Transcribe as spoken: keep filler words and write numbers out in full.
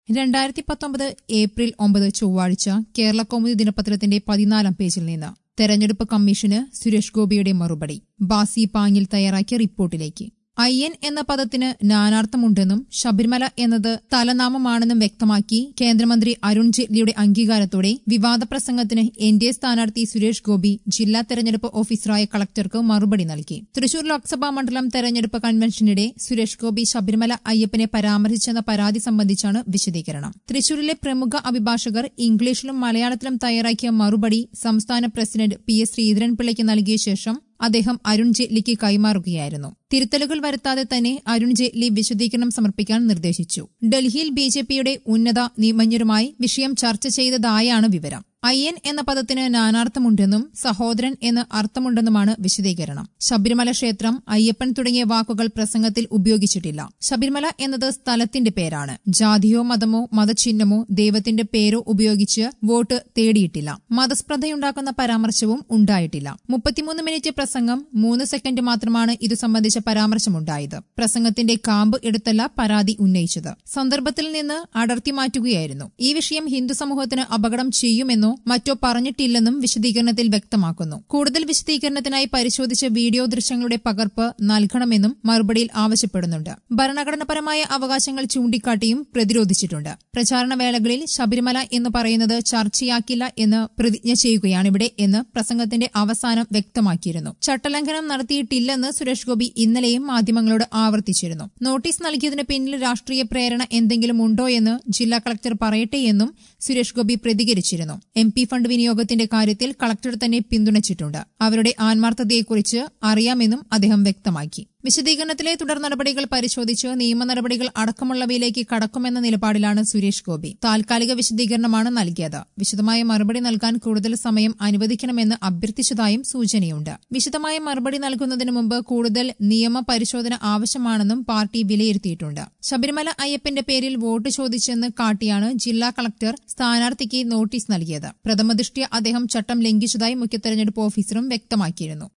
രണ്ടായിരത്തി പത്തൊമ്പത് ഏപ്രിൽ ഒമ്പത് ചൊവ്വാഴ്ച കേരളകൗമുദി ദിനപത്രത്തിന്റെ പതിനാലാം പേജിൽ നിന്ന് തെരഞ്ഞെടുപ്പ് കമ്മീഷന് സുരേഷ് ഗോപിയുടെ മറുപടി. ബാസി പാങ്ങിൽ തയ്യാറാക്കിയ റിപ്പോർട്ടിലേക്ക്. അയ്യൻ എന്ന പദത്തിന് നാനാർത്ഥമുണ്ടെന്നും ശബരിമല എന്നത് തലനാമമാണെന്നും വ്യക്തമാക്കി കേന്ദ്രമന്ത്രി അരുൺ ജെയ്റ്റ്ലിയുടെ അംഗീകാരത്തോടെ വിവാദ പ്രസംഗത്തിന് എൻ ഡി എ സ്ഥാനാർത്ഥി സുരേഷ് ഗോപി ജില്ലാ തെരഞ്ഞെടുപ്പ് ഓഫീസറായ കളക്ടർക്ക് മറുപടി നൽകി. തൃശൂർ ലോക്സഭാ മണ്ഡലം തെരഞ്ഞെടുപ്പ് കൺവെൻഷനിടെ സുരേഷ് ഗോപി ശബരിമല അയ്യപ്പനെ പരാമർശിച്ചെന്ന പരാതി സംബന്ധിച്ചാണ് വിശദീകരണം. തൃശൂരിലെ പ്രമുഖ അഭിഭാഷകർ ഇംഗ്ലീഷിലും മലയാളത്തിലും തയ്യാറാക്കിയ മറുപടി സംസ്ഥാന പ്രസിഡന്റ് പി എസ് ശ്രീധരൻപിള്ളയ്ക്ക് നൽകിയ ശേഷം അദ്ദേഹം അരുൺ ജെയ്റ്റ്ലിക്ക് കൈമാറുകയായിരുന്നു. തിരുത്തലുകൾ വരുത്താതെ തന്നെ അരുൺ ജെയ്റ്റ്ലി വിശദീകരണം സമർപ്പിക്കാൻ നിർദ്ദേശിച്ചു. ഡൽഹിയിൽ ബി ജെ പിയുടെ ഉന്നത നിയമജ്ഞരുമായി വിഷയം ചർച്ച ചെയ്തതായാണ് വിവരം. അയ്യൻ എന്ന പദത്തിന് നാനാർത്ഥമുണ്ടെന്നും സഹോദരൻ എന്ന് അർത്ഥമുണ്ടെന്നുമാണ് വിശദീകരണം. ശബരിമല ക്ഷേത്രം, അയ്യപ്പൻ തുടങ്ങിയ വാക്കുകൾ പ്രസംഗത്തിൽ ഉപയോഗിച്ചിട്ടില്ല. ശബരിമല എന്നത് സ്ഥലത്തിന്റെ പേരാണ്. ജാതിയോ മതമോ മതചിഹ്നമോ ദൈവത്തിന്റെ പേരോ ഉപയോഗിച്ച് വോട്ട് തേടിയിട്ടില്ല. മതസ്പർദ്ധയുണ്ടാക്കുന്ന പരാമർശവും ഉണ്ടായിട്ടില്ല. മുപ്പത്തിമൂന്ന് മിനിറ്റ് പ്രസംഗം, മൂന്ന് സെക്കൻഡ് മാത്രമാണ് ഇതു സംബന്ധിച്ച പരാമർശമുണ്ടായത്. പ്രസംഗത്തിന്റെ കാമ്പ് എടുത്തല്ല പരാതി ഉന്നയിച്ചത്. സന്ദർഭത്തിൽ നിന്ന് അടർത്തി മാറ്റുകയായിരുന്നു. ഈ വിഷയം ഹിന്ദു സമൂഹത്തിന് അപകടം ചെയ്യുമെന്നോ മറ്റോ പറഞ്ഞിട്ടില്ലെന്നും വിശദീകരണത്തിൽ വ്യക്തമാക്കുന്നു. കൂടുതൽ വിശദീകരണത്തിനായി പരിശോധിച്ച വീഡിയോ ദൃശ്യങ്ങളുടെ പകർപ്പ് നൽകണമെന്നും മറുപടിയിൽ ആവശ്യപ്പെടുന്നുണ്ട്. ഭരണഘടനാപരമായ അവകാശങ്ങൾ ചൂണ്ടിക്കാട്ടിയും പ്രതിരോധിച്ചിട്ടുണ്ട്. പ്രചാരണ വേളകളിൽ ശബരിമല എന്ന് പറയുന്നത് ചർച്ചയാക്കില്ല എന്ന് പ്രതിജ്ഞ ചെയ്യുകയാണിവിടെ എന്ന് പ്രസംഗത്തിന്റെ അവസാനം വ്യക്തമാക്കിയിരുന്നു. ചട്ടലംഘനം നടത്തിയിട്ടില്ലെന്ന് സുരേഷ് ഗോപി ഇന്നലെയും മാധ്യമങ്ങളോട് ആവർത്തിച്ചിരുന്നു. നോട്ടീസ് നൽകിയതിന് പിന്നിൽ രാഷ്ട്രീയ പ്രേരണ എന്തെങ്കിലും ഉണ്ടോ എന്ന് ജില്ലാ കളക്ടർ പറയട്ടെയെന്നും സുരേഷ് ഗോപി പ്രതികരിച്ചിരുന്നു. എം പി ഫണ്ട് വിനിയോഗത്തിന്റെ കാര്യത്തിൽ കളക്ടർ തന്നെ പിന്തുണച്ചിട്ടുണ്ട്. അവരുടെ ആത്മാർത്ഥതയെക്കുറിച്ച് അറിയാമെന്നും അദ്ദേഹം വ്യക്തമാക്കി. വിശദീകരണത്തിലെ തുടർ നടപടികൾ പരിശോധിച്ച് നിയമ നടപടികൾ അടക്കമുള്ളവയിലേക്ക് കടക്കുമെന്ന നിലപാടിലാണ് സുരേഷ് ഗോപി. താൽക്കാലിക വിശദീകരണമാണ് നൽകിയത്. വിശദമായ മറുപടി നൽകാൻ കൂടുതൽ സമയം അനുവദിക്കണമെന്ന് അഭ്യർത്ഥിച്ചതായും സൂചനയുണ്ട്. വിശദമായ മറുപടി നൽകുന്നതിന് മുമ്പ് കൂടുതൽ നിയമ പരിശോധന ആവശ്യമാണെന്നും പാർട്ടി വിലയിരുത്തിയിട്ടുണ്ട്. ശബരിമല അയ്യപ്പന്റെ പേരിൽ വോട്ട് ചോദിച്ചെന്ന് കാട്ടിയാണ് ജില്ലാ കളക്ടർ സ്ഥാനാർത്ഥിക്ക് നോട്ടീസ് നൽകിയത്. പ്രഥമദൃഷ്ട്യാ അദ്ദേഹം ചട്ടം ലംഘിച്ചതായി മുഖ്യ തെരഞ്ഞെടുപ്പ് ഓഫീസറും വ്യക്തമാക്കിയിരുന്നു.